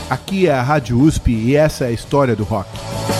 Aqui é a Rádio USP e essa é a história do rock.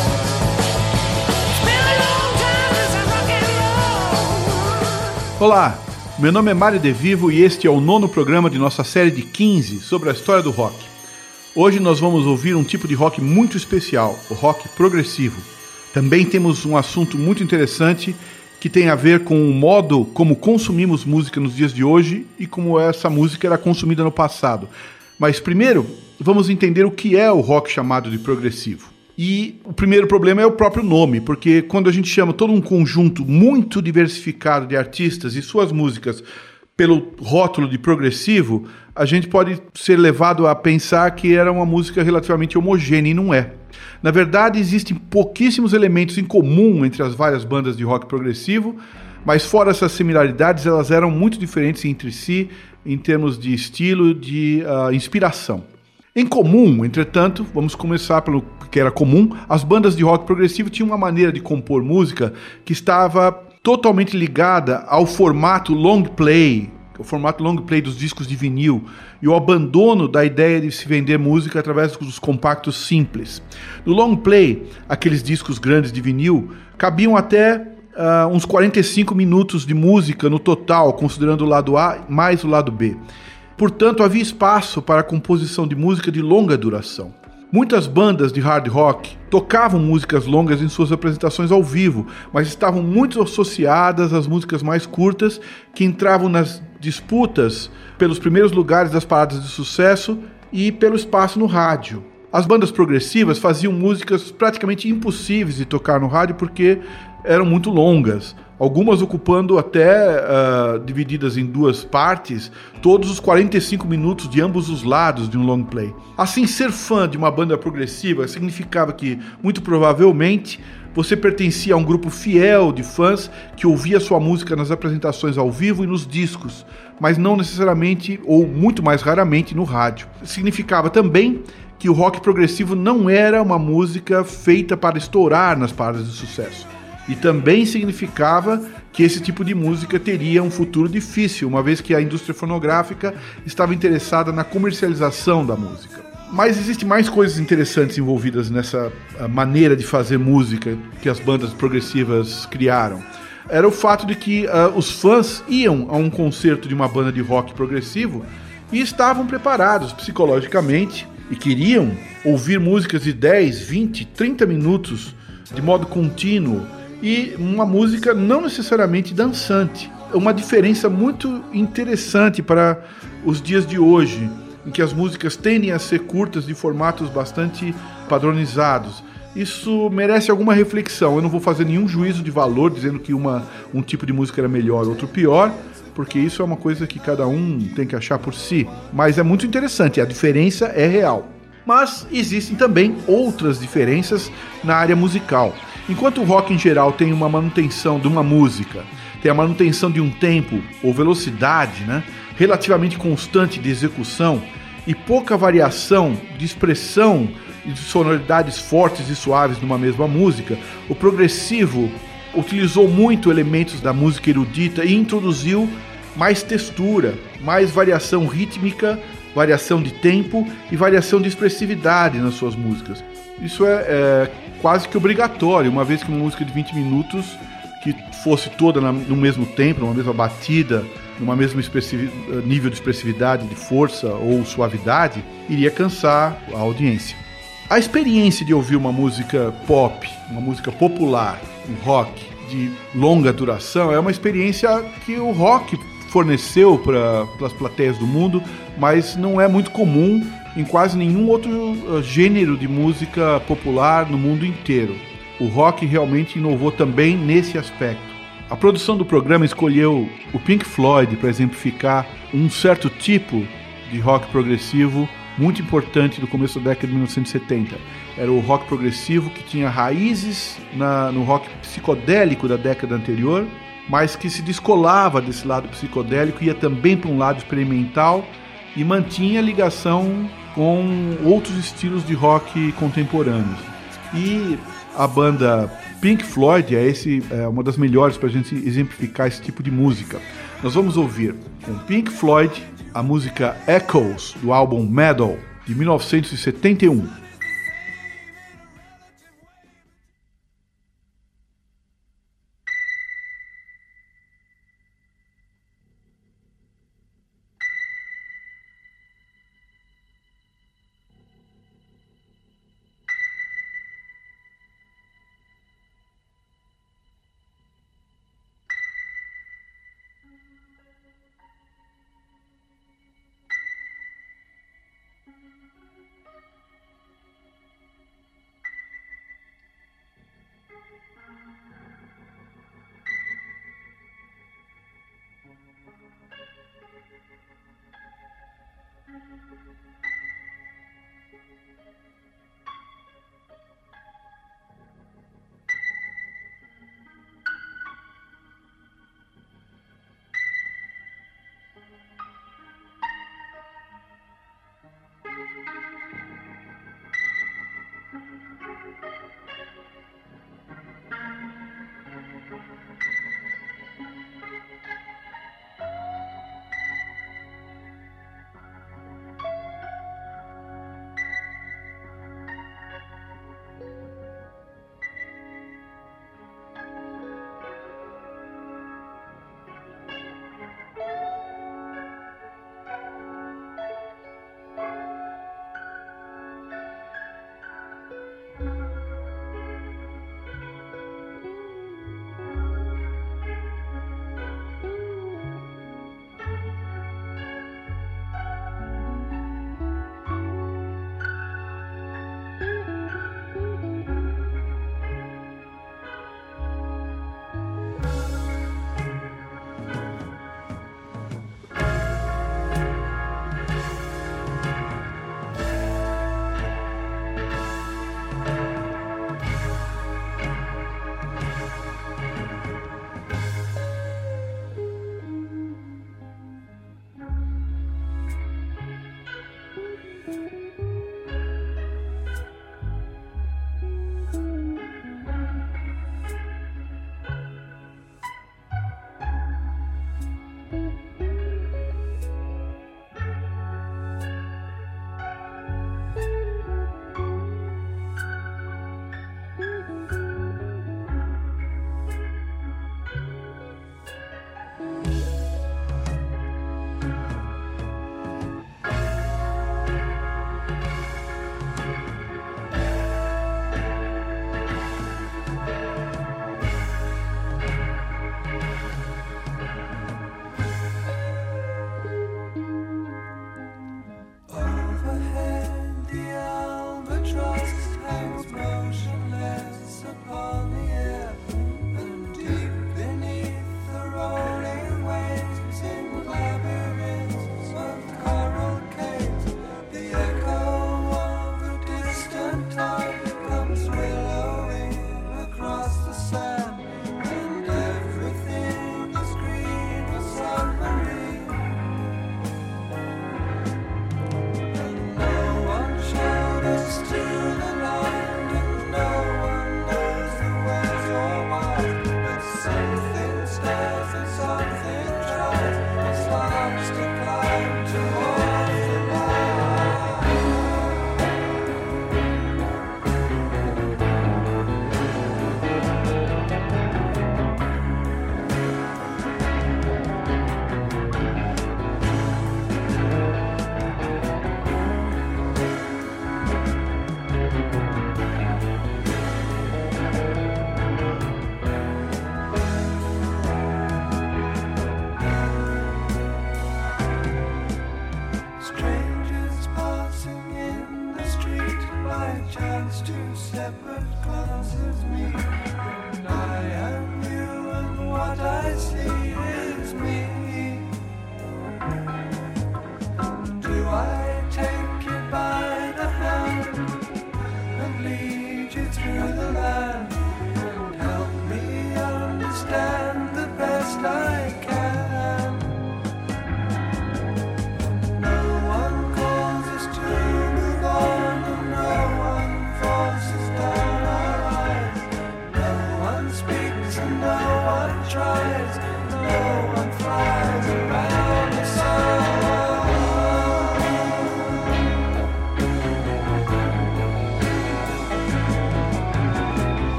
Olá, meu nome é Mário De Vivo e este é o 9º programa de nossa série de 15 sobre a história do rock. Hoje nós vamos ouvir um tipo de rock muito especial, o rock progressivo. Também temos um assunto muito interessante que tem a ver com o modo como consumimos música nos dias de hoje e como essa música era consumida no passado. Mas primeiro, vamos entender o que é o rock chamado de progressivo. E o primeiro problema é o próprio nome, porque quando a gente chama todo um conjunto muito diversificado de artistas e suas músicas pelo rótulo de progressivo, a gente pode ser levado a pensar que era uma música relativamente homogênea, e não é. Na verdade, existem pouquíssimos elementos em comum entre as várias bandas de rock progressivo, mas fora essas similaridades, elas eram muito diferentes entre si em termos de estilo, de inspiração. Em comum, entretanto, vamos começar pelo que era comum, as bandas de rock progressivo tinham uma maneira de compor música que estava totalmente ligada ao formato long play, o formato long play dos discos de vinil, e o abandono da ideia de se vender música através dos compactos simples. No long play, aqueles discos grandes de vinil cabiam até uns 45 minutos de música no total, considerando o lado A mais o lado B. Portanto, havia espaço para a composição de música de longa duração. Muitas bandas de hard rock tocavam músicas longas em suas apresentações ao vivo, mas estavam muito associadas às músicas mais curtas que entravam nas disputas pelos primeiros lugares das paradas de sucesso e pelo espaço no rádio. As bandas progressivas faziam músicas praticamente impossíveis de tocar no rádio porque eram muito longas, algumas ocupando até, divididas em duas partes, todos os 45 minutos de ambos os lados de um long play. Assim, ser fã de uma banda progressiva significava que, muito provavelmente, você pertencia a um grupo fiel de fãs que ouvia sua música nas apresentações ao vivo e nos discos, mas não necessariamente, ou muito mais raramente, no rádio. Significava também que o rock progressivo não era uma música feita para estourar nas paradas de sucesso. E também significava que esse tipo de música teria um futuro difícil, uma vez que a indústria fonográfica estava interessada na comercialização da música. Mas existem mais coisas interessantes envolvidas nessa maneira de fazer música que as bandas progressivas criaram. Era o fato de que os fãs iam a um concerto de uma banda de rock progressivo e estavam preparados psicologicamente e queriam ouvir músicas de 10, 20, 30 minutos de modo contínuo, e uma música não necessariamente dançante. Uma diferença muito interessante para os dias de hoje, em que as músicas tendem a ser curtas de formatos bastante padronizados. Isso merece alguma reflexão. Eu não vou fazer nenhum juízo de valor dizendo que um tipo de música era melhor, outro pior, porque isso é uma coisa que cada um tem que achar por si. Mas é muito interessante, a diferença é real. Mas existem também outras diferenças na área musical. Enquanto o rock em geral tem uma manutenção de uma música, tem a manutenção de um tempo ou velocidade, relativamente constante de execução e pouca variação de expressão e de sonoridades fortes e suaves numa mesma música, o progressivo utilizou muito elementos da música erudita e introduziu mais textura, mais variação rítmica, variação de tempo e variação de expressividade nas suas músicas. Isso é quase que obrigatório, uma vez que uma música de 20 minutos que fosse toda no mesmo tempo, numa mesma batida, numa mesma nível de expressividade, de força ou suavidade, iria cansar a audiência. A experiência de ouvir uma música pop, uma música popular, um rock de longa duração, é uma experiência que o rock forneceu para as plateias do mundo, mas não é muito comum em quase nenhum outro gênero de música popular no mundo inteiro. O rock realmente inovou também nesse aspecto. A produção do programa escolheu o Pink Floyd para exemplificar um certo tipo de rock progressivo muito importante do começo da década de 1970. Era o rock progressivo que tinha raízes no rock psicodélico da década anterior, mas que se descolava desse lado psicodélico, ia também para um lado experimental e mantinha ligação com outros estilos de rock contemporâneos. E a banda Pink Floyd é uma das melhores para a gente exemplificar esse tipo de música. Nós vamos ouvir com Pink Floyd a música Echoes, do álbum Metal, de 1971.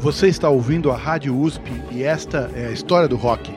Você está ouvindo a Rádio USP e esta é a história do rock.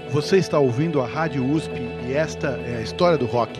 Você está ouvindo a Rádio USP e esta é a história do rock.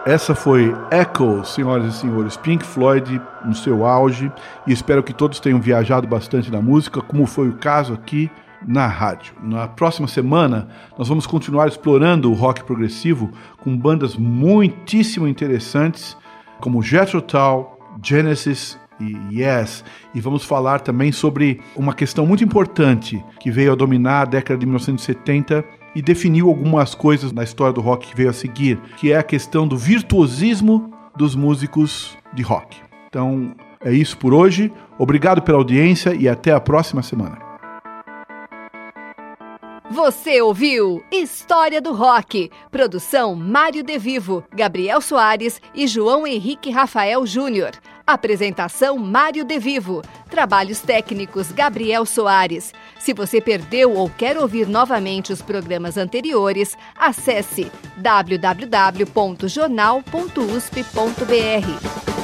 Essa foi Echo, senhoras e senhores, Pink Floyd no seu auge, e espero que todos tenham viajado bastante na música, como foi o caso aqui na rádio. Na próxima semana, nós vamos continuar explorando o rock progressivo com bandas muitíssimo interessantes, como Jethro Tull, Genesis e Yes, e vamos falar também sobre uma questão muito importante que veio a dominar a década de 1970 e definiu algumas coisas na história do rock que veio a seguir, que é a questão do virtuosismo dos músicos de rock. Então, é isso por hoje. Obrigado pela audiência e até a próxima semana. Você ouviu História do Rock. Produção Mário De Vivo, Gabriel Soares e João Henrique Rafael Júnior. Apresentação Mário De Vivo. Trabalhos técnicos Gabriel Soares. Se você perdeu ou quer ouvir novamente os programas anteriores, acesse www.jornal.usp.br.